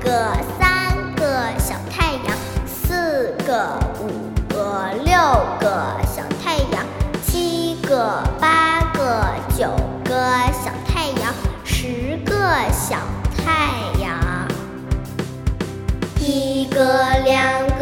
个、3个小太阳，4个、5个、6个小太阳，7个、8个、9个小太阳，10个小太阳，1个、2